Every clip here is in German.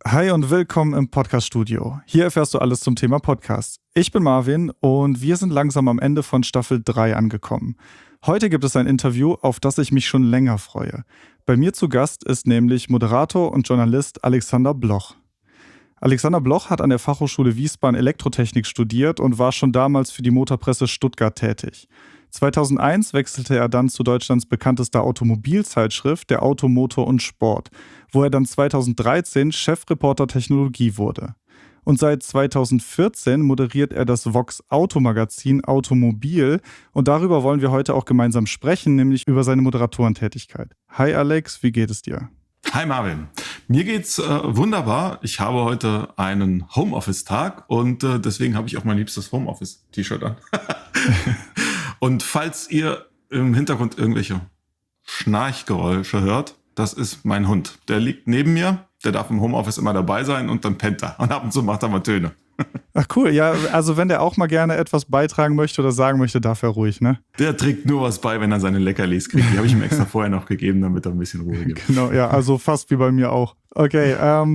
Hi und willkommen im Podcast-Studio. Hier erfährst du alles zum Thema Podcast. Ich bin Marvin und wir sind langsam am Ende von Staffel 3 angekommen. Heute gibt es ein Interview, auf das ich mich schon länger freue. Bei mir zu Gast ist nämlich Moderator und Journalist Alexander Bloch. Alexander Bloch hat an der Fachhochschule Wiesbaden Elektrotechnik studiert und war schon damals für die Motorpresse Stuttgart tätig. 2001 wechselte er dann zu Deutschlands bekanntester Automobilzeitschrift, der Auto, Motor und Sport, wo er dann 2013 Chefreporter Technologie wurde. Und seit 2014 moderiert er das Vox Automagazin Automobil und darüber wollen wir heute auch gemeinsam sprechen, nämlich über seine Moderatorentätigkeit. Hi Alex, wie geht es dir? Hi Marvin, mir geht's wunderbar. Ich habe heute einen Homeoffice-Tag und deswegen habe ich auch mein liebstes Homeoffice-T-Shirt an. Und falls ihr im Hintergrund irgendwelche Schnarchgeräusche hört, das ist mein Hund. Der liegt neben mir, der darf im Homeoffice immer dabei sein und dann pennt er. Und ab und zu macht er mal Töne. Ach cool, ja, also wenn der auch mal gerne etwas beitragen möchte oder sagen möchte, darf er ruhig, ne? Der trägt nur was bei, wenn er seine Leckerlis kriegt. Die habe ich ihm extra vorher noch gegeben, damit er ein bisschen Ruhe gibt. Genau, ja, also fast wie bei mir auch. Okay,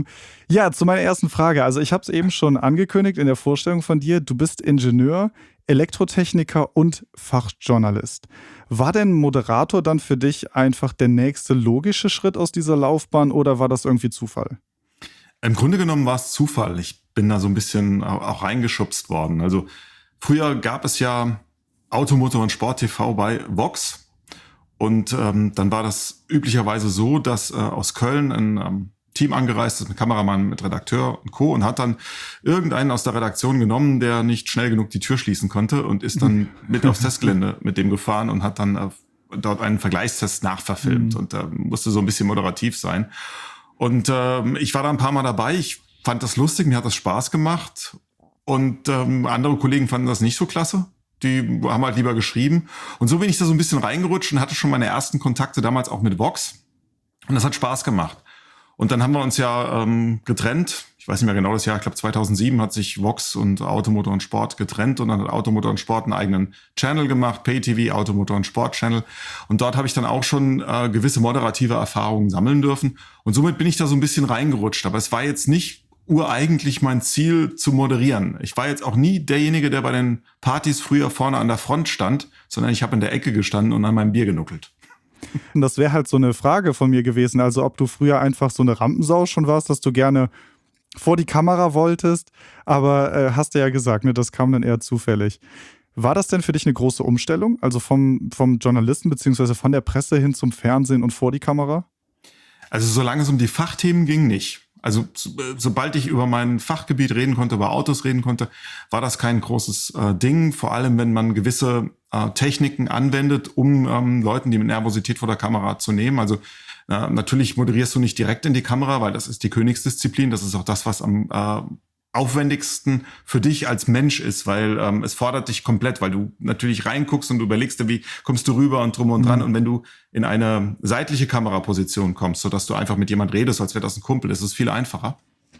ja, zu meiner ersten Frage. Also ich habe es eben schon angekündigt in der Vorstellung von dir. Du bist Ingenieur, Elektrotechniker und Fachjournalist. War denn Moderator dann für dich einfach der nächste logische Schritt aus dieser Laufbahn oder war das irgendwie Zufall? Im Grunde genommen war es Zufall. Ich bin da so ein bisschen auch reingeschubst worden. Also früher gab es ja Auto, Motor und Sport TV bei Vox. Und dann war das üblicherweise so, dass aus Köln ein Team angereist ist mit Kameramann, mit Redakteur und Co. und hat dann irgendeinen aus der Redaktion genommen, der nicht schnell genug die Tür schließen konnte und ist dann mit aufs Testgelände mit dem gefahren und hat dann dort einen Vergleichstest nachverfilmt und musste so ein bisschen moderativ sein. Und ich war da ein paar Mal dabei. Ich fand das lustig, mir hat das Spaß gemacht. Und andere Kollegen fanden das nicht so klasse. Die haben halt lieber geschrieben. Und so bin ich da so ein bisschen reingerutscht und hatte schon meine ersten Kontakte damals auch mit Vox. Und das hat Spaß gemacht. Und dann haben wir uns ja getrennt. Ich weiß nicht mehr genau das Jahr. Ich glaube 2007 hat sich Vox und Automotor und Sport getrennt. Und dann hat Automotor und Sport einen eigenen Channel gemacht. Pay-TV, Automotor und Sport Channel. Und dort habe ich dann auch schon gewisse moderative Erfahrungen sammeln dürfen. Und somit bin ich da so ein bisschen reingerutscht. Aber es war jetzt nicht ureigentlich mein Ziel zu moderieren. Ich war jetzt auch nie derjenige, der bei den Partys früher vorne an der Front stand, sondern ich habe in der Ecke gestanden und an meinem Bier genuckelt. Und das wäre halt so eine Frage von mir gewesen, also ob du früher einfach so eine Rampensau schon warst, dass du gerne vor die Kamera wolltest, aber hast du ja gesagt, ne, das kam dann eher zufällig. War das denn für dich eine große Umstellung, also vom Journalisten beziehungsweise von der Presse hin zum Fernsehen und vor die Kamera? Also solange es um die Fachthemen ging, nicht. Also sobald ich über mein Fachgebiet reden konnte, über Autos reden konnte, war das kein großes Ding. Vor allem, wenn man gewisse Techniken anwendet, um Leuten die Nervosität vor der Kamera zu nehmen. Also natürlich moderierst du nicht direkt in die Kamera, weil das ist die Königsdisziplin. Das ist auch das, was am aufwendigsten für dich als Mensch ist, weil es fordert dich komplett, weil du natürlich reinguckst und du überlegst dir, wie kommst du rüber und drum und dran. Und wenn du in eine seitliche Kameraposition kommst, sodass du einfach mit jemand redest, als wäre das ein Kumpel, ist es viel einfacher.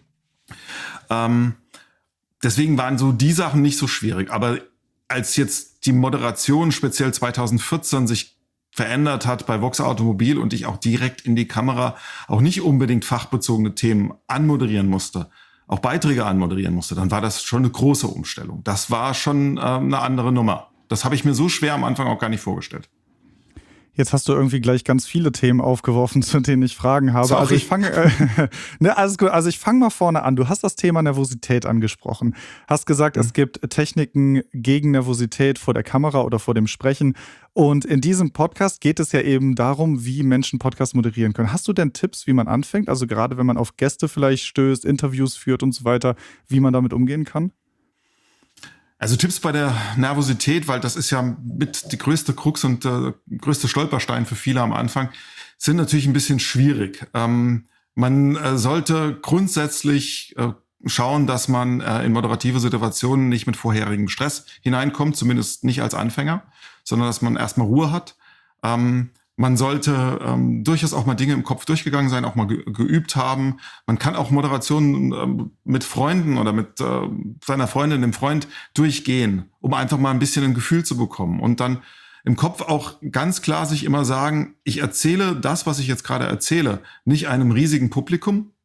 Deswegen waren so die Sachen nicht so schwierig. Aber als jetzt die Moderation speziell 2014 sich verändert hat bei Vox Automobil und ich auch direkt in die Kamera auch nicht unbedingt fachbezogene Themen anmoderieren musste, auch Beiträge anmoderieren musste, dann war das schon eine große Umstellung. Das war schon eine andere Nummer. Das habe ich mir so schwer am Anfang auch gar nicht vorgestellt. Jetzt hast du irgendwie gleich ganz viele Themen aufgeworfen, zu denen ich Fragen habe. Sorry. Also ich fange alles gut. Also ich fange mal vorne an. Du hast das Thema Nervosität angesprochen. Hast gesagt, es gibt Techniken gegen Nervosität vor der Kamera oder vor dem Sprechen. Und in diesem Podcast geht es ja eben darum, wie Menschen Podcasts moderieren können. Hast du denn Tipps, wie man anfängt? Also gerade wenn man auf Gäste vielleicht stößt, Interviews führt und so weiter, wie man damit umgehen kann? Also Tipps bei der Nervosität, weil das ist ja mit die größte Krux und größte Stolperstein für viele am Anfang, sind natürlich ein bisschen schwierig. Man sollte grundsätzlich schauen, dass man in moderative Situationen nicht mit vorherigem Stress hineinkommt, zumindest nicht als Anfänger, sondern dass man erstmal Ruhe hat. Man sollte durchaus auch mal Dinge im Kopf durchgegangen sein, auch mal geübt haben. Man kann auch Moderationen mit Freunden oder mit seiner Freundin, dem Freund durchgehen, um einfach mal ein bisschen ein Gefühl zu bekommen. Und dann im Kopf auch ganz klar sich immer sagen, ich erzähle das, was ich jetzt gerade erzähle, nicht einem riesigen Publikum,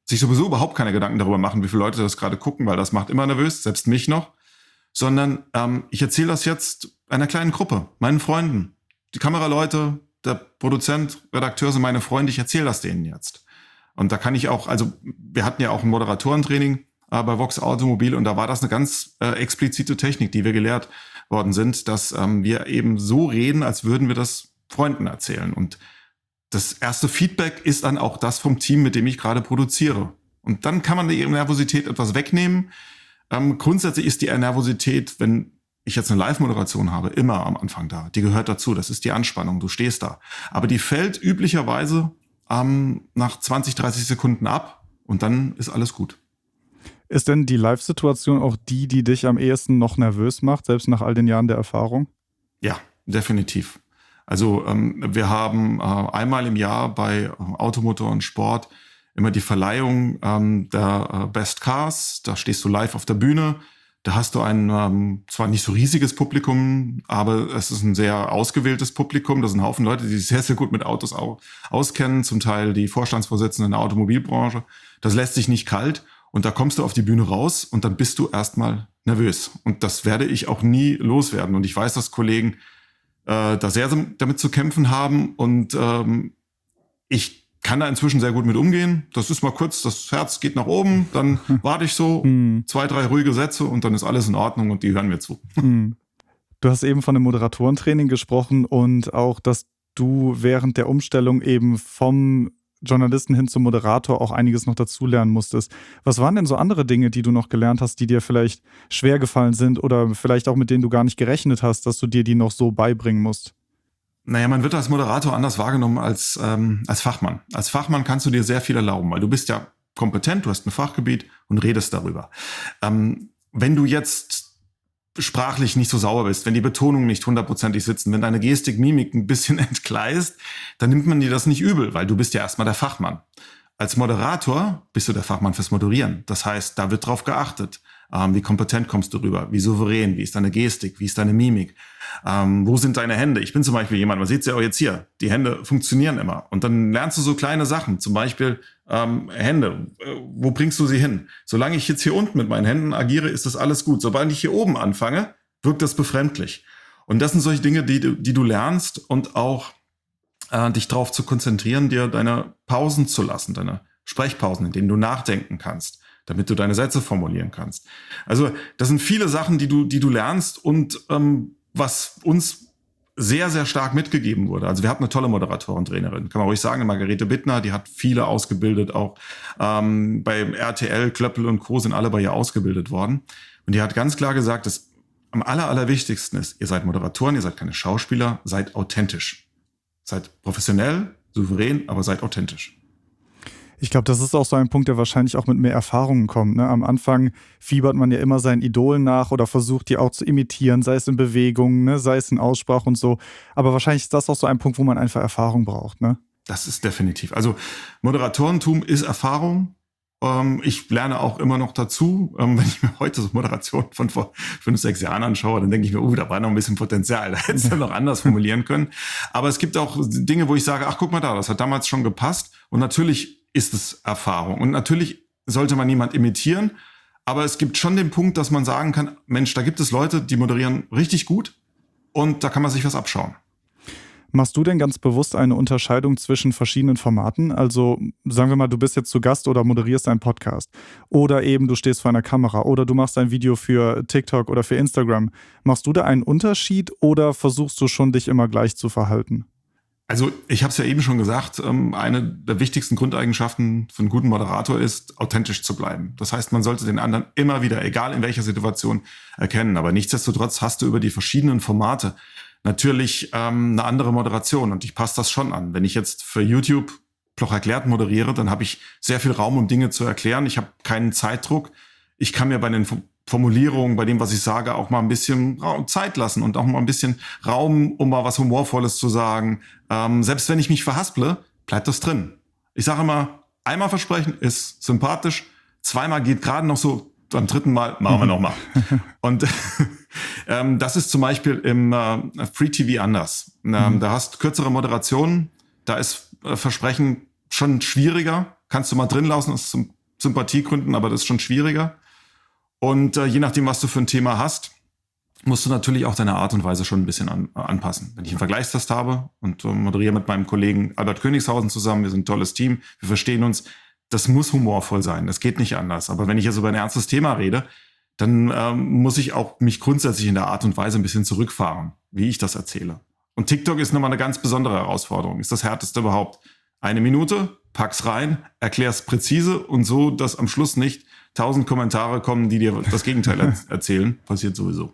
sich sowieso überhaupt keine Gedanken darüber machen, wie viele Leute das gerade gucken, weil das macht immer nervös, selbst mich noch. Sondern ich erzähle das jetzt einer kleinen Gruppe, meinen Freunden. Die Kameraleute, der Produzent, Redakteur sind meine Freunde, ich erzähle das denen jetzt. Und da kann ich auch, also wir hatten ja auch ein Moderatorentraining bei Vox Automobil und da war das eine ganz explizite Technik, die wir gelehrt worden sind, dass wir eben so reden, als würden wir das Freunden erzählen. Und das erste Feedback ist dann auch das vom Team, mit dem ich gerade produziere. Und dann kann man die Nervosität etwas wegnehmen. Grundsätzlich ist die Nervosität, wenn ich jetzt eine Live-Moderation habe, immer am Anfang da. Die gehört dazu, das ist die Anspannung, du stehst da. Aber die fällt üblicherweise nach 20, 30 Sekunden ab und dann ist alles gut. Ist denn die Live-Situation auch die dich am ehesten noch nervös macht, selbst nach all den Jahren der Erfahrung? Ja, definitiv. Also wir haben einmal im Jahr bei Automotor und Sport immer die Verleihung der Best Cars. Da stehst du live auf der Bühne. Da hast du ein zwar nicht so riesiges Publikum, aber es ist ein sehr ausgewähltes Publikum. Das sind ein Haufen Leute, die sich sehr, sehr gut mit Autos auskennen. Zum Teil die Vorstandsvorsitzenden in der Automobilbranche. Das lässt sich nicht kalt. Und da kommst du auf die Bühne raus und dann bist du erstmal nervös. Und das werde ich auch nie loswerden. Und ich weiß, dass Kollegen da sehr damit zu kämpfen haben. Und ich kann da inzwischen sehr gut mit umgehen. Das ist mal kurz, das Herz geht nach oben, dann warte ich so 2, 3 ruhige Sätze und dann ist alles in Ordnung und die hören mir zu. Du hast eben von einem Moderatorentraining gesprochen und auch, dass du während der Umstellung eben vom Journalisten hin zum Moderator auch einiges noch dazulernen musstest. Was waren denn so andere Dinge, die du noch gelernt hast, die dir vielleicht schwer gefallen sind oder vielleicht auch mit denen du gar nicht gerechnet hast, dass du dir die noch so beibringen musst? Naja, man wird als Moderator anders wahrgenommen als Fachmann. Als Fachmann kannst du dir sehr viel erlauben, weil du bist ja kompetent, du hast ein Fachgebiet und redest darüber. Wenn du jetzt sprachlich nicht so sauber bist, wenn die Betonungen nicht 100%ig sitzen, wenn deine Gestik, Mimik ein bisschen entgleist, dann nimmt man dir das nicht übel, weil du bist ja erstmal der Fachmann. Als Moderator bist du der Fachmann fürs Moderieren. Das heißt, da wird drauf geachtet. Wie kompetent kommst du rüber? Wie souverän? Wie ist deine Gestik? Wie ist deine Mimik? Wo sind deine Hände? Ich bin zum Beispiel jemand, man sieht es ja auch jetzt hier, die Hände funktionieren immer. Und dann lernst du so kleine Sachen, zum Beispiel Hände, wo bringst du sie hin? Solange ich jetzt hier unten mit meinen Händen agiere, ist das alles gut. Sobald ich hier oben anfange, wirkt das befremdlich. Und das sind solche Dinge, die du lernst und auch dich darauf zu konzentrieren, dir deine Pausen zu lassen, deine Sprechpausen, in denen du nachdenken kannst, damit du deine Sätze formulieren kannst. Also das sind viele Sachen, die du lernst und was uns sehr, sehr stark mitgegeben wurde. Also wir hatten eine tolle Moderatorentrainerin, kann man ruhig sagen, Margarete Bittner, die hat viele ausgebildet, auch bei RTL, Klöppel und Co. sind alle bei ihr ausgebildet worden. Und die hat ganz klar gesagt, dass am allerwichtigsten ist, ihr seid Moderatoren, ihr seid keine Schauspieler, seid authentisch. Seid professionell, souverän, aber seid authentisch. Ich glaube, das ist auch so ein Punkt, der wahrscheinlich auch mit mehr Erfahrungen kommt. Ne? Am Anfang fiebert man ja immer seinen Idolen nach oder versucht, die auch zu imitieren, sei es in Bewegungen, ne? Sei es in Aussprache und so. Aber wahrscheinlich ist das auch so ein Punkt, wo man einfach Erfahrung braucht. Ne? Das ist definitiv. Also Moderatorentum ist Erfahrung. Ich lerne auch immer noch dazu. Wenn ich mir heute so Moderation von vor 5, 6 Jahren anschaue, dann denke ich mir, da war noch ein bisschen Potenzial. Da hättest du noch anders formulieren können. Aber es gibt auch Dinge, wo ich sage, ach, guck mal da, das hat damals schon gepasst. Und natürlich ist es Erfahrung. Und natürlich sollte man niemand imitieren. Aber es gibt schon den Punkt, dass man sagen kann, Mensch, da gibt es Leute, die moderieren richtig gut. Und da kann man sich was abschauen. Machst du denn ganz bewusst eine Unterscheidung zwischen verschiedenen Formaten? Also sagen wir mal, du bist jetzt zu Gast oder moderierst einen Podcast oder eben du stehst vor einer Kamera oder du machst ein Video für TikTok oder für Instagram. Machst du da einen Unterschied oder versuchst du schon, dich immer gleich zu verhalten? Also ich habe es ja eben schon gesagt, eine der wichtigsten Grundeigenschaften für einen guten Moderator ist, authentisch zu bleiben. Das heißt, man sollte den anderen immer wieder, egal in welcher Situation, erkennen. Aber nichtsdestotrotz hast du über die verschiedenen Formate natürlich eine andere Moderation und ich passe das schon an. Wenn ich jetzt für YouTube Bloch erklärt moderiere, dann habe ich sehr viel Raum, um Dinge zu erklären. Ich habe keinen Zeitdruck. Ich kann mir bei den Formulierungen, bei dem, was ich sage, auch mal ein bisschen Zeit lassen und auch mal ein bisschen Raum, um mal was Humorvolles zu sagen. Selbst wenn ich mich verhasple, bleibt das drin. Ich sage immer, einmal versprechen ist sympathisch, zweimal geht gerade noch so, beim 3. Mal machen wir nochmal. Und das ist zum Beispiel im Free TV anders. Da hast kürzere Moderationen, da ist Versprechen schon schwieriger, kannst du mal drin lassen aus Sympathiegründen, aber das ist schon schwieriger. Und je nachdem, was du für ein Thema hast, musst du natürlich auch deine Art und Weise schon ein bisschen anpassen. Wenn ich einen Vergleichstest habe und moderiere mit meinem Kollegen Albert Königshausen zusammen, wir sind ein tolles Team, wir verstehen uns, das muss humorvoll sein, das geht nicht anders. Aber wenn ich jetzt über ein ernstes Thema rede, dann muss ich auch mich grundsätzlich in der Art und Weise ein bisschen zurückfahren, wie ich das erzähle. Und TikTok ist nochmal eine ganz besondere Herausforderung, ist das härteste überhaupt. 1 Minute, pack's rein, erklär's präzise und so, dass am Schluss nicht 1000 Kommentare kommen, die dir das Gegenteil erzählen. Passiert sowieso.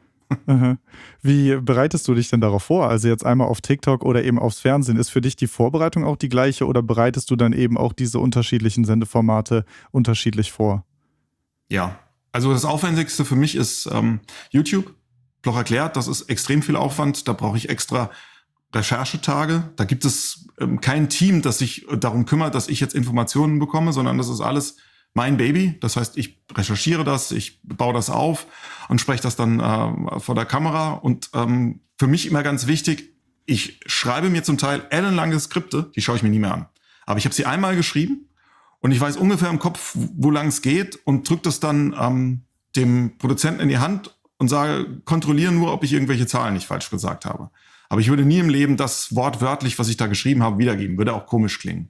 Wie bereitest du dich denn darauf vor? Also jetzt einmal auf TikTok oder eben aufs Fernsehen. Ist für dich die Vorbereitung auch die gleiche oder bereitest du dann eben auch diese unterschiedlichen Sendeformate unterschiedlich vor? Ja, also das Aufwendigste für mich ist YouTube. Bloch erklärt, das ist extrem viel Aufwand. Da brauche ich extra Recherchetage. Da gibt es kein Team, das sich darum kümmert, dass ich jetzt Informationen bekomme, sondern das ist alles mein Baby. Das heißt, ich recherchiere das, ich baue das auf und spreche das dann vor der Kamera. Und für mich immer ganz wichtig, ich schreibe mir zum Teil ellenlange Skripte, die schaue ich mir nie mehr an. Aber ich habe sie einmal geschrieben und ich weiß ungefähr im Kopf, wo lang es geht und drücke das dann dem Produzenten in die Hand und sage, kontrolliere nur, ob ich irgendwelche Zahlen nicht falsch gesagt habe. Aber ich würde nie im Leben das wortwörtlich, was ich da geschrieben habe, wiedergeben. Würde auch komisch klingen.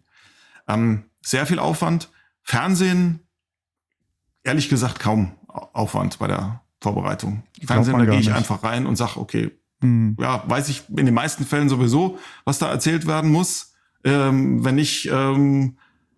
Sehr viel Aufwand. Fernsehen, ehrlich gesagt, kaum Aufwand bei der Vorbereitung. Fernsehen, da gehe ich einfach rein und sage, okay, ja, weiß ich in den meisten Fällen sowieso, was da erzählt werden muss. Wenn nicht, nee,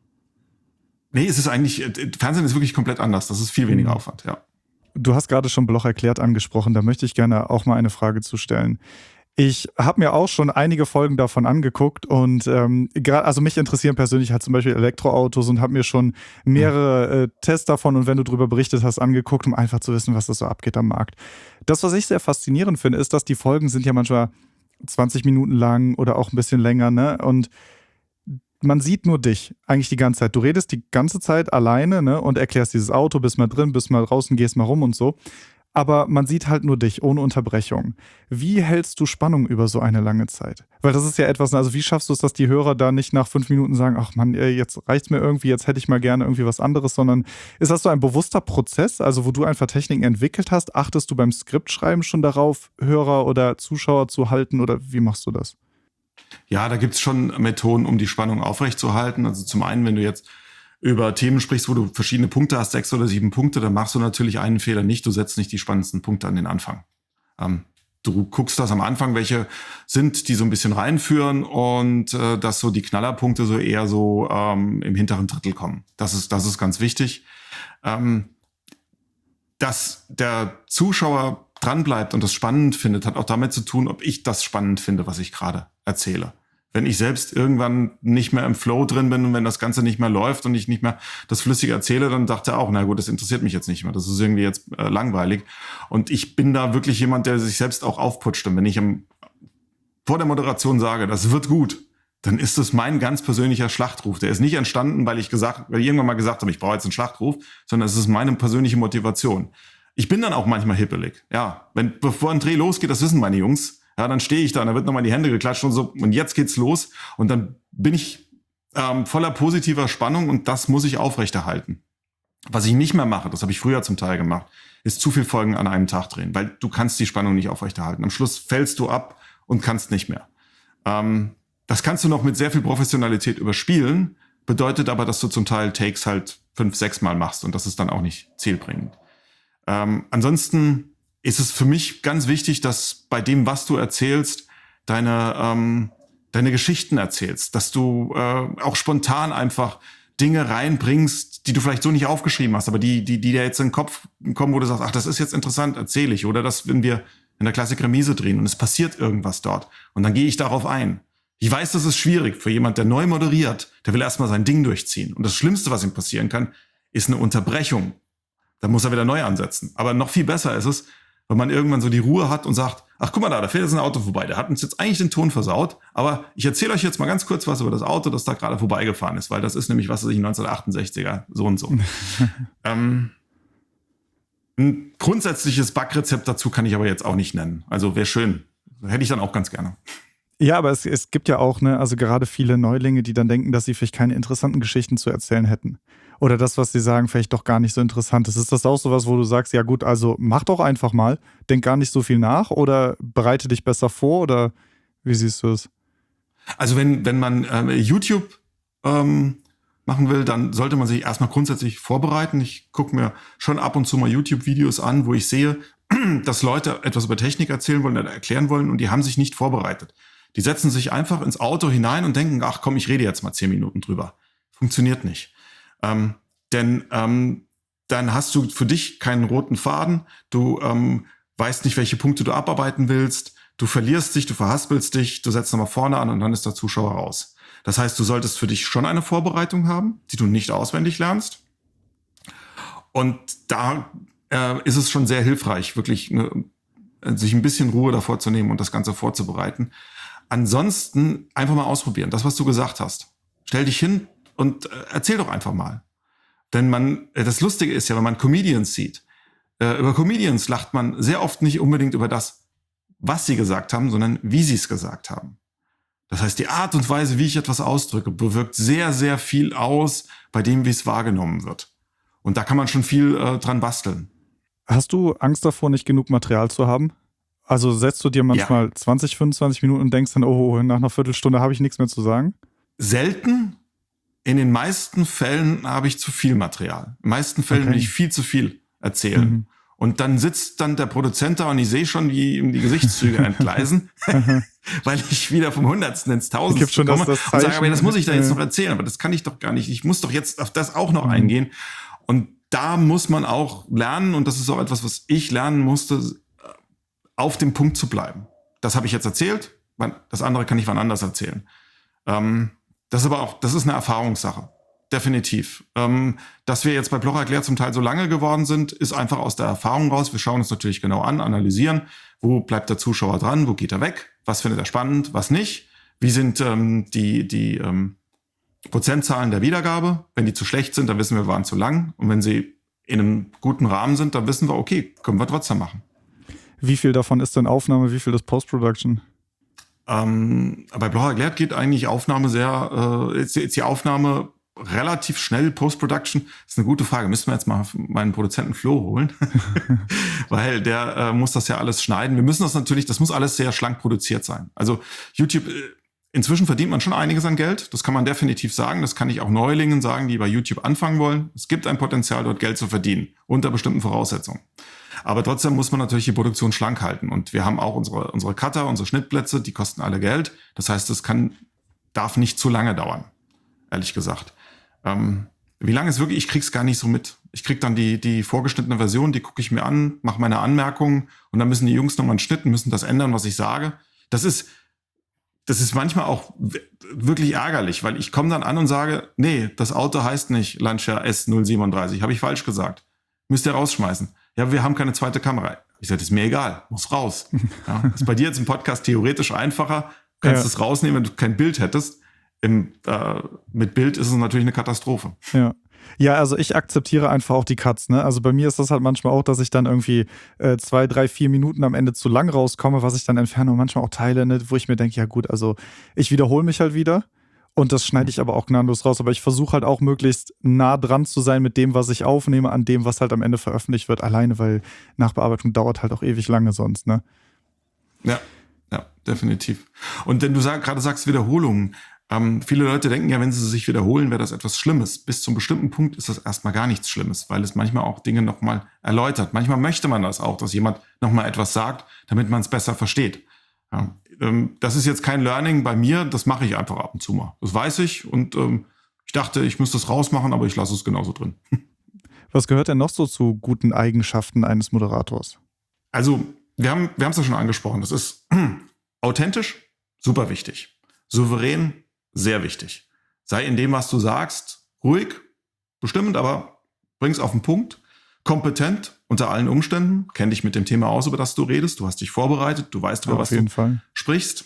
es ist eigentlich, Fernsehen ist wirklich komplett anders. Das ist viel weniger Aufwand, ja. Du hast gerade schon Bloch erklärt angesprochen, da möchte ich gerne auch mal eine Frage zu stellen. Ich habe mir auch schon einige Folgen davon angeguckt und also mich interessieren persönlich halt zum Beispiel Elektroautos und habe mir schon mehrere Tests davon und wenn du darüber berichtet hast, angeguckt, um einfach zu wissen, was das so abgeht am Markt. Das, was ich sehr faszinierend finde, ist, dass die Folgen sind ja manchmal 20 Minuten lang oder auch ein bisschen länger, ne? Und man sieht nur dich eigentlich die ganze Zeit. Du redest die ganze Zeit alleine, ne, und erklärst dieses Auto, bist mal drin, bist mal draußen, gehst mal rum und so. Aber man sieht halt nur dich, ohne Unterbrechung. Wie hältst du Spannung über so eine lange Zeit? Weil das ist ja etwas, also wie schaffst du es, dass die Hörer da nicht nach 5 Minuten sagen, ach Mann, jetzt reicht's mir irgendwie, jetzt hätte ich mal gerne irgendwie was anderes, sondern ist das so ein bewusster Prozess, also wo du einfach Techniken entwickelt hast? Achtest du beim Skriptschreiben schon darauf, Hörer oder Zuschauer zu halten oder wie machst du das? Ja, da gibt's schon Methoden, um die Spannung aufrechtzuerhalten. Also zum einen, wenn du jetzt über Themen sprichst, wo du verschiedene Punkte hast, 6 oder 7 Punkte, dann machst du natürlich einen Fehler nicht. Du setzt nicht die spannendsten Punkte an den Anfang. Du guckst das am Anfang, welche sind, die so ein bisschen reinführen und dass so die Knallerpunkte so eher so im hinteren Drittel kommen. Das ist ganz wichtig. Dass der Zuschauer dranbleibt und das spannend findet, hat auch damit zu tun, ob ich das spannend finde, was ich gerade erzähle. Wenn ich selbst irgendwann nicht mehr im Flow drin bin und wenn das Ganze nicht mehr läuft und ich nicht mehr das flüssig erzähle, dann dachte er auch, na gut, das interessiert mich jetzt nicht mehr. Das ist irgendwie jetzt langweilig. Und ich bin da wirklich jemand, der sich selbst auch aufputscht. Und wenn ich vor der Moderation sage, das wird gut, dann ist es mein ganz persönlicher Schlachtruf. Der ist nicht entstanden, weil ich irgendwann mal gesagt habe, ich brauche jetzt einen Schlachtruf, sondern es ist meine persönliche Motivation. Ich bin dann auch manchmal hippelig. Ja, bevor ein Dreh losgeht, das wissen meine Jungs, ja, dann stehe ich da und da wird nochmal die Hände geklatscht und so und jetzt geht's los und dann bin ich voller positiver Spannung und das muss ich aufrechterhalten. Was ich nicht mehr mache, das habe ich früher zum Teil gemacht, ist zu viel Folgen an einem Tag drehen, weil du kannst die Spannung nicht aufrechterhalten. Am Schluss fällst du ab und kannst nicht mehr. Das kannst du noch mit sehr viel Professionalität überspielen, bedeutet aber, dass du zum Teil Takes halt 5, 6 Mal machst und das ist dann auch nicht zielbringend. Ansonsten ist es für mich ganz wichtig, dass bei dem, was du erzählst, deine Geschichten erzählst, dass du auch spontan einfach Dinge reinbringst, die du vielleicht so nicht aufgeschrieben hast, aber die dir jetzt in den Kopf kommen, wo du sagst, ach, das ist jetzt interessant, erzähle ich. Oder das, wenn wir in der Klassik Remise drehen und es passiert irgendwas dort und dann gehe ich darauf ein. Ich weiß, das ist schwierig für jemand, der neu moderiert, der will erstmal sein Ding durchziehen. Und das Schlimmste, was ihm passieren kann, ist eine Unterbrechung. Da muss er wieder neu ansetzen. Aber noch viel besser ist es, wenn man irgendwann so die Ruhe hat und sagt, ach guck mal da fährt jetzt ein Auto vorbei, der hat uns jetzt eigentlich den Ton versaut, aber ich erzähle euch jetzt mal ganz kurz was über das Auto, das da gerade vorbeigefahren ist, weil das ist nämlich, was weiß ich, 1968er, so und so. Ein grundsätzliches Backrezept dazu kann ich aber jetzt auch nicht nennen. Also wäre schön, hätte ich dann auch ganz gerne. Ja, aber es gibt ja auch, ne, also gerade viele Neulinge, die dann denken, dass sie vielleicht keine interessanten Geschichten zu erzählen hätten. Oder das, was sie sagen, vielleicht doch gar nicht so interessant ist. Ist das auch sowas, wo du sagst, ja gut, also mach doch einfach mal, denk gar nicht so viel nach oder bereite dich besser vor oder wie siehst du es? Also wenn man YouTube machen will, dann sollte man sich erstmal grundsätzlich vorbereiten. Ich gucke mir schon ab und zu mal YouTube-Videos an, wo ich sehe, dass Leute etwas über Technik erzählen wollen oder erklären wollen und die haben sich nicht vorbereitet. Die setzen sich einfach ins Auto hinein und denken, ach komm, ich rede jetzt mal 10 Minuten drüber. Funktioniert nicht. Denn dann hast du für dich keinen roten Faden. Du weißt nicht, welche Punkte du abarbeiten willst. Du verlierst dich, du verhaspelst dich, du setzt nochmal vorne an und dann ist der Zuschauer raus. Das heißt, du solltest für dich schon eine Vorbereitung haben, die du nicht auswendig lernst. Und da ist es schon sehr hilfreich, wirklich sich ein bisschen Ruhe davor zu nehmen und das Ganze vorzubereiten. Ansonsten einfach mal ausprobieren, das, was du gesagt hast. Stell dich hin und erzähl doch einfach mal. Denn das Lustige ist ja, wenn man Comedians sieht, über Comedians lacht man sehr oft nicht unbedingt über das, was sie gesagt haben, sondern wie sie es gesagt haben. Das heißt, die Art und Weise, wie ich etwas ausdrücke, bewirkt sehr, sehr viel aus bei dem, wie es wahrgenommen wird. Und da kann man schon viel dran basteln. Hast du Angst davor, nicht genug Material zu haben? Also setzt du dir manchmal 20, 25 Minuten und denkst dann, oh, nach einer Viertelstunde habe ich nichts mehr zu sagen? Selten. In den meisten Fällen habe ich zu viel Material. In den meisten Fällen will ich viel zu viel erzählen. Mhm. Und dann sitzt dann der Produzent da und ich sehe schon, wie ihm die Gesichtszüge entgleisen, weil ich wieder vom Hundertsten ins Tausendste komme und sage, aber das muss ich da jetzt noch erzählen, aber das kann ich doch gar nicht. Ich muss doch jetzt auf das auch noch eingehen. Und da muss man auch lernen, und das ist auch etwas, was ich lernen musste, auf dem Punkt zu bleiben. Das habe ich jetzt erzählt, das andere kann ich wann anders erzählen. Das ist aber auch, das ist eine Erfahrungssache. Definitiv. Dass wir jetzt bei Blocher erklärt zum Teil so lange geworden sind, ist einfach aus der Erfahrung raus. Wir schauen uns natürlich genau an, analysieren, wo bleibt der Zuschauer dran, wo geht er weg, was findet er spannend, was nicht, wie sind die Prozentzahlen der Wiedergabe. Wenn die zu schlecht sind, dann wissen wir waren zu lang. Und wenn sie in einem guten Rahmen sind, dann wissen wir, okay, können wir trotzdem machen. Wie viel davon ist denn Aufnahme, wie viel ist Post-Production? Bei Blocher erklärt geht eigentlich Aufnahme ist die Aufnahme relativ schnell. Post-Production ist eine gute Frage. Müssen wir jetzt mal meinen Produzenten Flo holen, weil der muss das ja alles schneiden. Wir müssen das muss alles sehr schlank produziert sein. Also YouTube, inzwischen verdient man schon einiges an Geld. Das kann man definitiv sagen. Das kann ich auch Neulingen sagen, die bei YouTube anfangen wollen. Es gibt ein Potenzial, dort Geld zu verdienen, unter bestimmten Voraussetzungen. Aber trotzdem muss man natürlich die Produktion schlank halten. Und wir haben auch unsere Cutter, unsere Schnittplätze, die kosten alle Geld. Das heißt, darf nicht zu lange dauern, ehrlich gesagt. Wie lange es wirklich, ich krieg's gar nicht so mit. Ich krieg dann die vorgeschnittene Version, die gucke ich mir an, mache meine Anmerkungen und dann müssen die Jungs nochmal einen Schnitt, müssen das ändern, was ich sage. Das ist manchmal auch wirklich ärgerlich, weil ich komme dann an und sage, nee, das Auto heißt nicht Lancia S037, habe ich falsch gesagt. Müsst ihr rausschmeißen. Ja, wir haben keine zweite Kamera. Ich sage, ist mir egal, muss raus. Ja, ist bei dir jetzt im Podcast theoretisch einfacher, kannst es rausnehmen, wenn du kein Bild hättest. Mit Bild ist es natürlich eine Katastrophe. Ja, also ich akzeptiere einfach auch die Cuts, ne? Also bei mir ist das halt manchmal auch, dass ich dann irgendwie 2, 3, 4 Minuten am Ende zu lang rauskomme, was ich dann entferne und manchmal auch Teile, ne, wo ich mir denke, ja gut, also ich wiederhole mich halt wieder und das schneide ich aber auch gnadenlos raus, aber ich versuche halt auch möglichst nah dran zu sein mit dem, was ich aufnehme, an dem, was halt am Ende veröffentlicht wird, alleine, weil Nachbearbeitung dauert halt auch ewig lange sonst, ne? Ja, definitiv. Und wenn du gerade sagst Wiederholungen, viele Leute denken ja, wenn sie sich wiederholen, wäre das etwas Schlimmes. Bis zum bestimmten Punkt ist das erstmal gar nichts Schlimmes, weil es manchmal auch Dinge nochmal erläutert. Manchmal möchte man das auch, dass jemand nochmal etwas sagt, damit man es besser versteht. Ja, das ist jetzt kein Learning bei mir, das mache ich einfach ab und zu mal. Das weiß ich und ich dachte, ich müsste es rausmachen, aber ich lasse es genauso drin. Was gehört denn noch so zu guten Eigenschaften eines Moderators? Also, wir haben es ja schon angesprochen. Das ist authentisch, super wichtig. Souverän, sehr wichtig. Sei in dem, was du sagst, ruhig, bestimmend, aber bring's auf den Punkt. Kompetent unter allen Umständen. Kenn dich mit dem Thema aus, über das du redest. Du hast dich vorbereitet. Du weißt, über was du sprichst.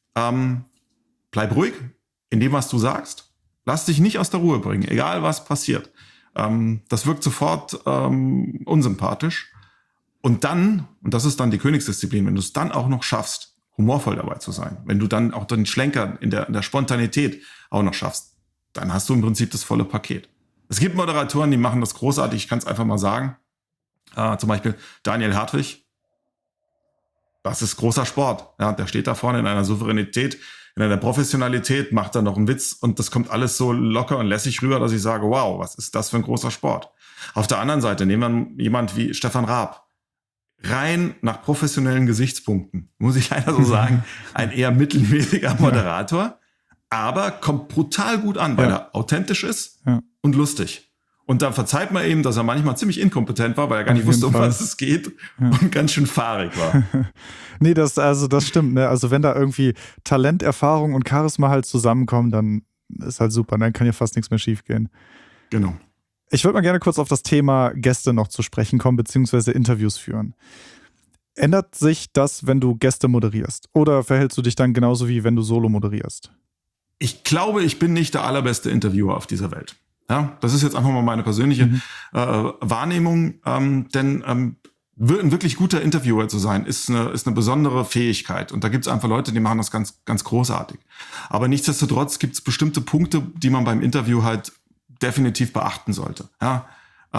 Bleib ruhig in dem, was du sagst. Lass dich nicht aus der Ruhe bringen, egal was passiert. Das wirkt sofort unsympathisch. Und dann, und das ist dann die Königsdisziplin, wenn du es dann auch noch schaffst, humorvoll dabei zu sein. Wenn du dann auch den Schlenker in der Spontanität auch noch schaffst, dann hast du im Prinzip das volle Paket. Es gibt Moderatoren, die machen das großartig, ich kann es einfach mal sagen. Zum Beispiel Daniel Hartwig. Das ist großer Sport. Ja, der steht da vorne in einer Souveränität, in einer Professionalität, macht dann noch einen Witz und das kommt alles so locker und lässig rüber, dass ich sage, wow, was ist das für ein großer Sport? Auf der anderen Seite nehmen wir jemand wie Stefan Raab. Rein nach professionellen Gesichtspunkten, muss ich leider so sagen, ein eher mittelmäßiger Moderator, aber kommt brutal gut an, weil er authentisch ist und lustig. Und dann verzeiht man ihm, dass er manchmal ziemlich inkompetent war, weil er gar nicht wusste, um was es geht und ganz schön fahrig war. Nee, das stimmt. Ne? Also wenn da irgendwie Talent, Erfahrung und Charisma halt zusammenkommen, dann ist halt super. Dann kann ja fast nichts mehr schiefgehen. Genau. Ich würde mal gerne kurz auf das Thema Gäste noch zu sprechen kommen, beziehungsweise Interviews führen. Ändert sich das, wenn du Gäste moderierst? Oder verhältst du dich dann genauso wie wenn du Solo moderierst? Ich glaube, ich bin nicht der allerbeste Interviewer auf dieser Welt. Ja, das ist jetzt einfach mal meine persönliche Wahrnehmung, denn ein wirklich guter Interviewer zu sein, ist eine besondere Fähigkeit. Und da gibt es einfach Leute, die machen das ganz, ganz großartig. Aber nichtsdestotrotz gibt es bestimmte Punkte, die man beim Interview halt definitiv beachten sollte. Ja,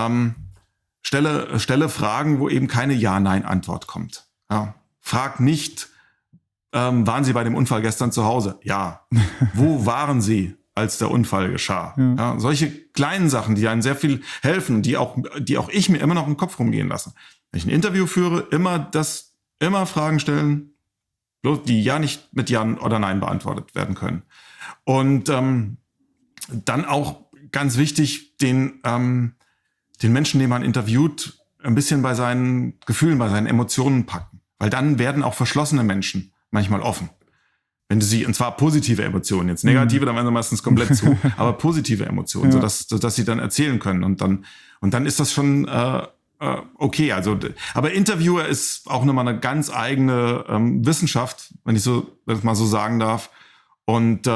stelle Fragen, wo eben keine Ja-Nein-Antwort kommt. Ja, frag nicht, waren Sie bei dem Unfall gestern zu Hause? Ja. Wo waren Sie, als der Unfall geschah? Ja, solche kleinen Sachen, die einem sehr viel helfen, die auch ich mir immer noch im Kopf rumgehen lasse. Wenn ich ein Interview führe, immer Fragen stellen, bloß die ja nicht mit Ja oder Nein beantwortet werden können. Und dann auch ganz wichtig, den Menschen, den man interviewt, ein bisschen bei seinen Gefühlen, bei seinen Emotionen packen. Weil dann werden auch verschlossene Menschen manchmal offen. Wenn du sie, und zwar positive Emotionen, jetzt negative, dann werden sie meistens komplett zu, aber positive Emotionen, sodass sie dann erzählen können. Und dann ist das schon okay. Also, aber Interviewer ist auch nochmal eine ganz eigene Wissenschaft, wenn ich mal so sagen darf. Und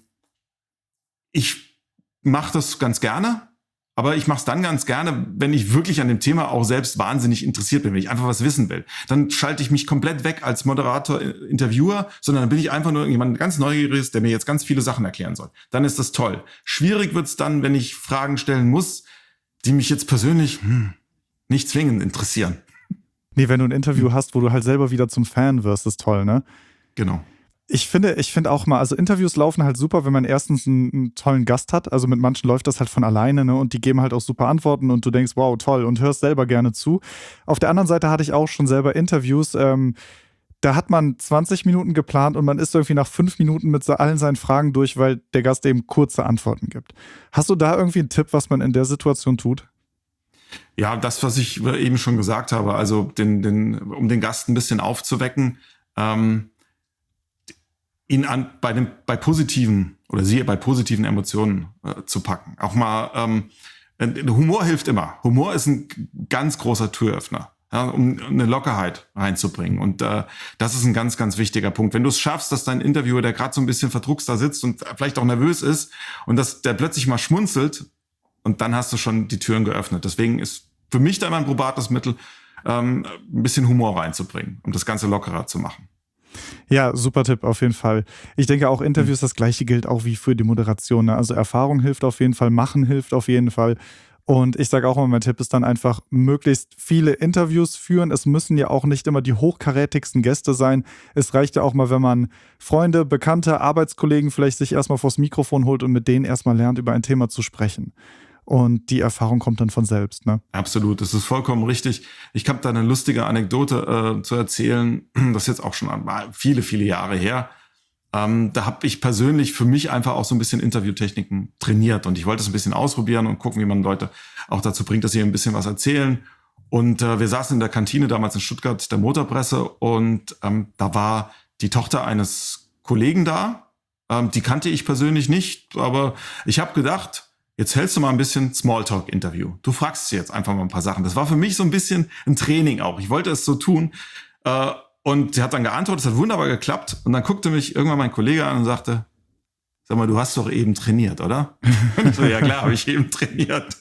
ich mache das ganz gerne. Aber ich mache es dann ganz gerne, wenn ich wirklich an dem Thema auch selbst wahnsinnig interessiert bin, wenn ich einfach was wissen will. Dann schalte ich mich komplett weg als Moderator, Interviewer, sondern dann bin ich einfach nur jemand ganz Neugieriges, der mir jetzt ganz viele Sachen erklären soll. Dann ist das toll. Schwierig wird's dann, wenn ich Fragen stellen muss, die mich jetzt persönlich nicht zwingend interessieren. Nee, wenn du ein Interview hast, wo du halt selber wieder zum Fan wirst, ist toll, ne? Genau. Ich finde auch mal, also Interviews laufen halt super, wenn man erstens einen tollen Gast hat. Also mit manchen läuft das halt von alleine, ne? Und die geben halt auch super Antworten und du denkst, wow, toll, und hörst selber gerne zu. Auf der anderen Seite hatte ich auch schon selber Interviews, da hat man 20 Minuten geplant und man ist irgendwie nach 5 Minuten mit allen seinen Fragen durch, weil der Gast eben kurze Antworten gibt. Hast du da irgendwie einen Tipp, was man in der Situation tut? Ja, das, was ich eben schon gesagt habe, also um den Gast ein bisschen aufzuwecken, ihn bei positiven oder sie bei positiven Emotionen zu packen. Auch mal, Humor hilft immer. Humor ist ein ganz großer Türöffner, ja, um eine Lockerheit reinzubringen. Und das ist ein ganz, ganz wichtiger Punkt. Wenn du es schaffst, dass dein Interviewer, der gerade so ein bisschen verdruckst da sitzt und vielleicht auch nervös ist und dass der plötzlich mal schmunzelt, und dann hast du schon die Türen geöffnet. Deswegen ist für mich da immer ein probates Mittel, ein bisschen Humor reinzubringen, um das Ganze lockerer zu machen. Ja, super Tipp, auf jeden Fall. Ich denke auch Interviews, das Gleiche gilt auch wie für die Moderation. Ne? Also Erfahrung hilft auf jeden Fall, Machen hilft auf jeden Fall. Und ich sage auch immer, mein Tipp ist dann einfach, möglichst viele Interviews führen. Es müssen ja auch nicht immer die hochkarätigsten Gäste sein. Es reicht ja auch mal, wenn man Freunde, Bekannte, Arbeitskollegen vielleicht sich erstmal vors Mikrofon holt und mit denen erstmal lernt, über ein Thema zu sprechen. Und die Erfahrung kommt dann von selbst, ne? Absolut, das ist vollkommen richtig. Ich habe da eine lustige Anekdote zu erzählen. Das ist jetzt auch schon viele, viele Jahre her. Da habe ich persönlich für mich einfach auch so ein bisschen Interviewtechniken trainiert. Und ich wollte es ein bisschen ausprobieren und gucken, wie man Leute auch dazu bringt, dass sie ein bisschen was erzählen. Und wir saßen in der Kantine damals in Stuttgart, der Motorpresse. Und da war die Tochter eines Kollegen da. Die kannte ich persönlich nicht. Aber ich habe gedacht, jetzt hältst du mal ein bisschen Smalltalk-Interview. Du fragst sie jetzt einfach mal ein paar Sachen. Das war für mich so ein bisschen ein Training auch. Ich wollte es so tun. Und sie hat dann geantwortet, es hat wunderbar geklappt. Und dann guckte mich irgendwann mein Kollege an und sagte, sag mal, du hast doch eben trainiert, oder? Und ich so, ja klar, habe ich eben trainiert.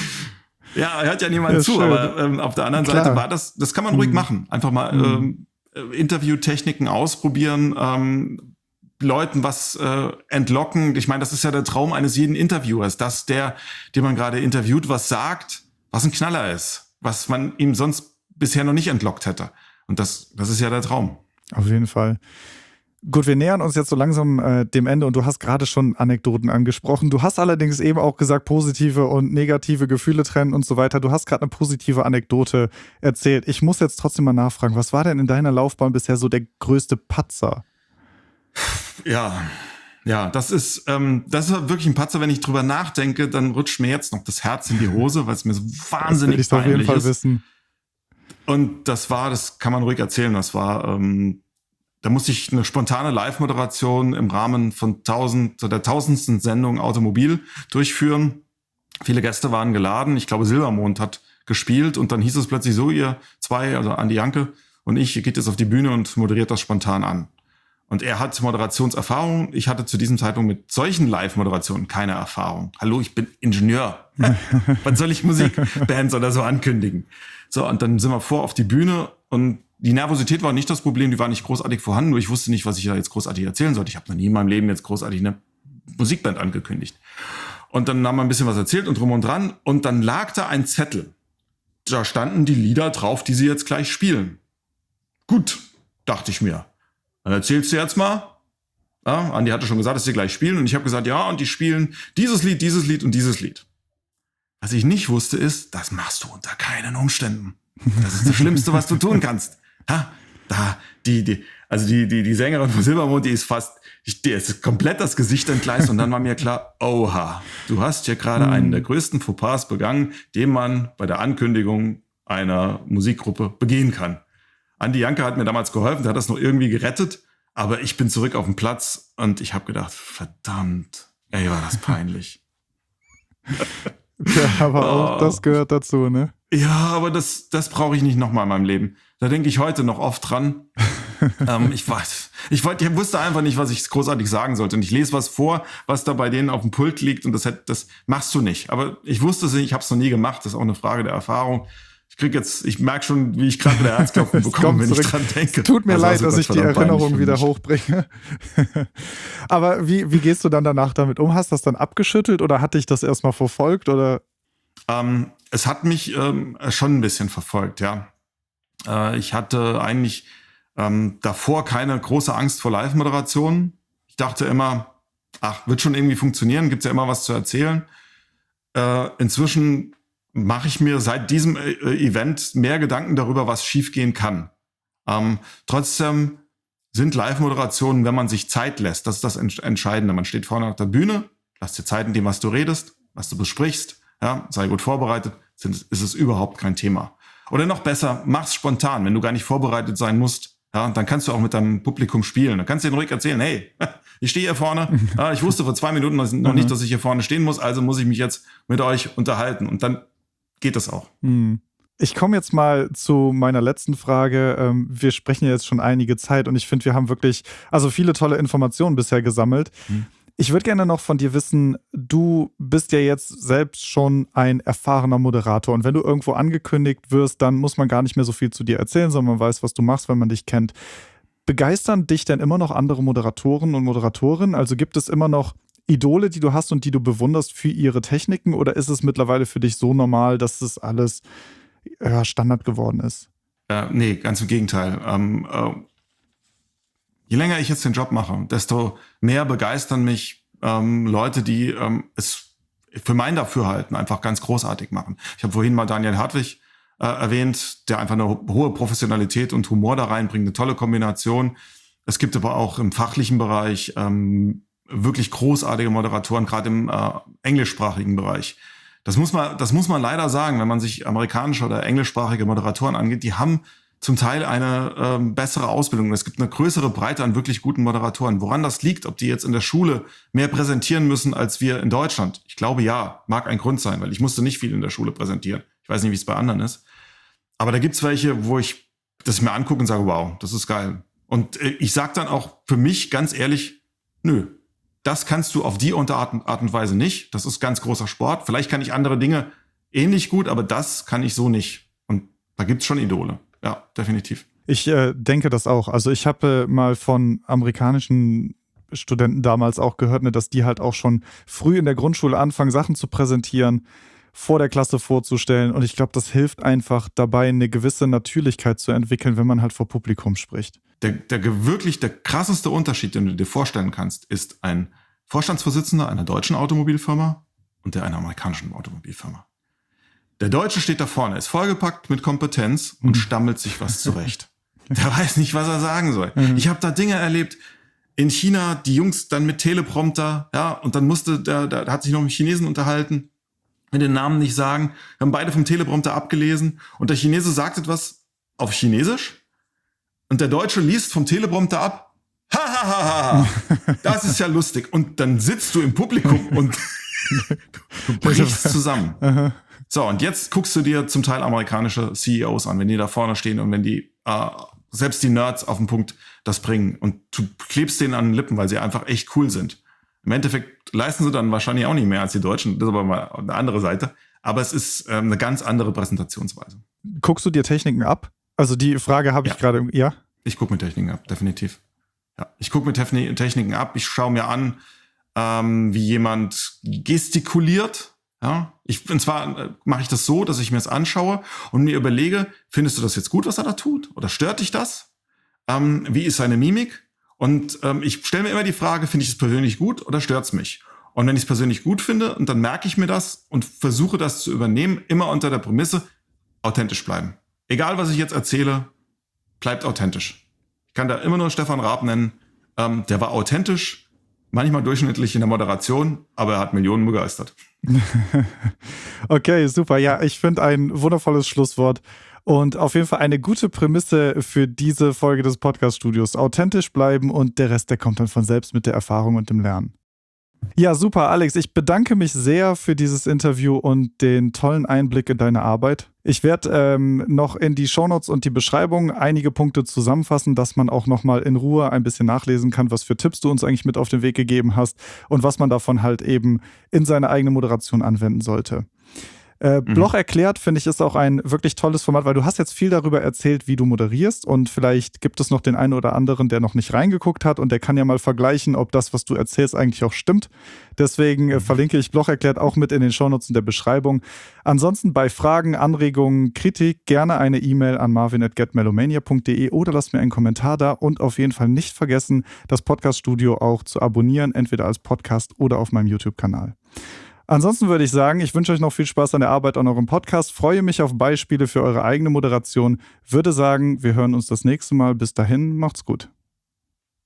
Ja, hört ja niemand zu, schön. Aber auf der anderen Seite war das kann man ruhig machen. Einfach mal Interviewtechniken ausprobieren, Leuten was entlocken. Ich meine, das ist ja der Traum eines jeden Interviewers, dass der, den man gerade interviewt, was sagt, was ein Knaller ist, was man ihm sonst bisher noch nicht entlockt hätte. Und das ist ja der Traum. Auf jeden Fall. Gut, wir nähern uns jetzt so langsam dem Ende und du hast gerade schon Anekdoten angesprochen. Du hast allerdings eben auch gesagt, positive und negative Gefühle trennen und so weiter. Du hast gerade eine positive Anekdote erzählt. Ich muss jetzt trotzdem mal nachfragen, was war denn in deiner Laufbahn bisher so der größte Patzer? Ja, das ist wirklich ein Patzer. Wenn ich drüber nachdenke, dann rutscht mir jetzt noch das Herz in die Hose, weil es mir so wahnsinnig das will ich auf jeden Fall ist. Wissen. Und das kann man ruhig erzählen, da musste ich eine spontane Live-Moderation im Rahmen von der 1000. Sendung Automobil durchführen. Viele Gäste waren geladen. Ich glaube, Silbermond hat gespielt und dann hieß es plötzlich so, ihr zwei, also Andi Janke und ich, ihr geht jetzt auf die Bühne und moderiert das spontan an. Und er hat Moderationserfahrung. Ich hatte zu diesem Zeitpunkt mit solchen Live-Moderationen keine Erfahrung. Hallo, ich bin Ingenieur. Wann soll ich Musikbands oder so ankündigen? So, und dann sind wir auf die Bühne und die Nervosität war nicht das Problem, die war nicht großartig vorhanden, nur ich wusste nicht, was ich da jetzt großartig erzählen sollte. Ich habe noch nie in meinem Leben jetzt großartig eine Musikband angekündigt. Und dann haben wir ein bisschen was erzählt und drum und dran und dann lag da ein Zettel. Da standen die Lieder drauf, die sie jetzt gleich spielen. Gut, dachte ich mir. Dann erzählst du jetzt mal. Ja, Andi hatte schon gesagt, dass sie gleich spielen und ich habe gesagt, ja, und die spielen dieses Lied und dieses Lied. Was ich nicht wusste ist, das machst du unter keinen Umständen. Das ist das Schlimmste, was du tun kannst. Ha, die Sängerin von Silbermond, die ist komplett das Gesicht entgleist und dann war mir klar, oha, du hast hier gerade einen der größten Fauxpas begangen, den man bei der Ankündigung einer Musikgruppe begehen kann. Andi Janke hat mir damals geholfen, der hat das noch irgendwie gerettet, aber ich bin zurück auf den Platz und ich habe gedacht, verdammt, ey, war das peinlich. Ja, aber auch das gehört dazu, ne? Ja, aber das brauche ich nicht nochmal in meinem Leben. Da denke ich heute noch oft dran. Ich wusste einfach nicht, was ich großartig sagen sollte. Und ich lese was vor, was da bei denen auf dem Pult liegt und das machst du nicht. Aber ich wusste es nicht, ich habe es noch nie gemacht. Das ist auch eine Frage der Erfahrung. Ich merke schon, wie ich gerade wieder Herzklopfen bekomme, wenn ich dran denke. Tut mir leid, dass ich die Erinnerung wieder hochbringe. Aber wie gehst du dann danach damit um? Hast du das dann abgeschüttelt oder hat dich das erstmal verfolgt? Oder? Es hat mich schon ein bisschen verfolgt, ja. Ich hatte eigentlich davor keine große Angst vor Live-Moderationen. Ich dachte immer, wird schon irgendwie funktionieren, gibt's ja immer was zu erzählen. Inzwischen mache ich mir seit diesem Event mehr Gedanken darüber, was schiefgehen kann. Trotzdem sind Live-Moderationen, wenn man sich Zeit lässt, das ist das Entscheidende. Man steht vorne auf der Bühne, lass dir Zeit in dem, was du redest, was du besprichst, ja, sei gut vorbereitet, ist es überhaupt kein Thema. Oder noch besser, mach's spontan, wenn du gar nicht vorbereitet sein musst. Ja, dann kannst du auch mit deinem Publikum spielen. Dann kannst du denen ruhig erzählen, hey, ich stehe hier vorne. Ich wusste vor 2 Minuten noch nicht, dass ich hier vorne stehen muss, also muss ich mich jetzt mit euch unterhalten. Und dann geht das auch. Ich komme jetzt mal zu meiner letzten Frage. Wir sprechen ja jetzt schon einige Zeit und ich finde, wir haben wirklich viele tolle Informationen bisher gesammelt. Ich würde gerne noch von dir wissen, du bist ja jetzt selbst schon ein erfahrener Moderator und wenn du irgendwo angekündigt wirst, dann muss man gar nicht mehr so viel zu dir erzählen, sondern man weiß, was du machst, wenn man dich kennt. Begeistern dich denn immer noch andere Moderatoren und Moderatorinnen? Also gibt es immer noch Idole, die du hast und die du bewunderst für ihre Techniken oder ist es mittlerweile für dich so normal, dass das alles Standard geworden ist? Nee, ganz im Gegenteil. Je länger ich jetzt den Job mache, desto mehr begeistern mich Leute, die es für mein Dafürhalten einfach ganz großartig machen. Ich habe vorhin mal Daniel Hartwig erwähnt, der einfach eine hohe Professionalität und Humor da reinbringt, eine tolle Kombination. Es gibt aber auch im fachlichen Bereich wirklich großartige Moderatoren, gerade im englischsprachigen Bereich. Das muss man leider sagen, wenn man sich amerikanische oder englischsprachige Moderatoren angeht, die haben zum Teil eine bessere Ausbildung. Es gibt eine größere Breite an wirklich guten Moderatoren. Woran das liegt, ob die jetzt in der Schule mehr präsentieren müssen als wir in Deutschland? Ich glaube, ja, mag ein Grund sein, weil ich musste nicht viel in der Schule präsentieren. Ich weiß nicht, wie es bei anderen ist. Aber da gibt's welche, wo ich das mir angucke und sage, wow, das ist geil. Und ich sage dann auch für mich ganz ehrlich, nö, das kannst du auf die Art und Weise nicht. Das ist ganz großer Sport. Vielleicht kann ich andere Dinge ähnlich gut, aber das kann ich so nicht. Und da gibt's schon Idole. Ja, definitiv. Ich denke das auch. Also ich habe mal von amerikanischen Studenten damals auch gehört, ne, dass die halt auch schon früh in der Grundschule anfangen, Sachen zu präsentieren, vor der Klasse vorzustellen. Und ich glaube, das hilft einfach dabei, eine gewisse Natürlichkeit zu entwickeln, wenn man halt vor Publikum spricht. Wirklich der krasseste Unterschied, den du dir vorstellen kannst, ist ein Vorstandsvorsitzender einer deutschen Automobilfirma und der einer amerikanischen Automobilfirma. Der Deutsche steht da vorne, ist vollgepackt mit Kompetenz und stammelt sich was zurecht. Der weiß nicht, was er sagen soll. Ich habe da Dinge erlebt, in China, die Jungs dann mit Teleprompter, ja, und dann da hat sich noch mit Chinesen unterhalten, mit den Namen nicht sagen, haben beide vom Teleprompter abgelesen und der Chinese sagt etwas auf Chinesisch und der Deutsche liest vom Teleprompter ab, ha, ha, ha, ha, das ist ja lustig. Und dann sitzt du im Publikum und du brichst zusammen. So, und jetzt guckst du dir zum Teil amerikanische CEOs an, wenn die da vorne stehen und wenn die selbst die Nerds auf den Punkt das bringen und du klebst denen an den Lippen, weil sie einfach echt cool sind. Im Endeffekt leisten sie dann wahrscheinlich auch nicht mehr als die Deutschen, das ist aber mal eine andere Seite. Aber es ist eine ganz andere Präsentationsweise. Guckst du dir Techniken ab? Also die Frage habe ich gerade, ja? Ich gucke mir Techniken ab, definitiv. Ja, ich gucke mir Techniken ab, ich schaue mir an, wie jemand gestikuliert. Ja, und zwar mache ich das so, dass ich mir das anschaue und mir überlege, findest du das jetzt gut, was er da tut? Oder stört dich das? Wie ist seine Mimik? Und ich stelle mir immer die Frage, finde ich es persönlich gut oder stört's mich? Und wenn ich es persönlich gut finde, und dann merke ich mir das und versuche das zu übernehmen, immer unter der Prämisse, authentisch bleiben. Egal, was ich jetzt erzähle, bleibt authentisch. Ich kann da immer nur Stefan Raab nennen. Der war authentisch, manchmal durchschnittlich in der Moderation, aber er hat Millionen begeistert. Okay, super. Ja, ich finde ein wundervolles Schlusswort und auf jeden Fall eine gute Prämisse für diese Folge des Podcast-Studios. Authentisch bleiben und der Rest, der kommt dann von selbst mit der Erfahrung und dem Lernen. Ja, super, Alex. Ich bedanke mich sehr für dieses Interview und den tollen Einblick in deine Arbeit. Ich werde noch in die Shownotes und die Beschreibung einige Punkte zusammenfassen, dass man auch nochmal in Ruhe ein bisschen nachlesen kann, was für Tipps du uns eigentlich mit auf den Weg gegeben hast und was man davon halt eben in seine eigene Moderation anwenden sollte. Bloch erklärt, finde ich, ist auch ein wirklich tolles Format, weil du hast jetzt viel darüber erzählt, wie du moderierst und vielleicht gibt es noch den einen oder anderen, der noch nicht reingeguckt hat und der kann ja mal vergleichen, ob das, was du erzählst, eigentlich auch stimmt. Deswegen verlinke ich Bloch erklärt auch mit in den Shownotes in der Beschreibung. Ansonsten bei Fragen, Anregungen, Kritik gerne eine E-Mail an marvin@getmelomania.de oder lasst mir einen Kommentar da und auf jeden Fall nicht vergessen, das Podcast-Studio auch zu abonnieren, entweder als Podcast oder auf meinem YouTube-Kanal. Ansonsten würde ich sagen, ich wünsche euch noch viel Spaß an der Arbeit an eurem Podcast, freue mich auf Beispiele für eure eigene Moderation, würde sagen, wir hören uns das nächste Mal. Bis dahin, macht's gut.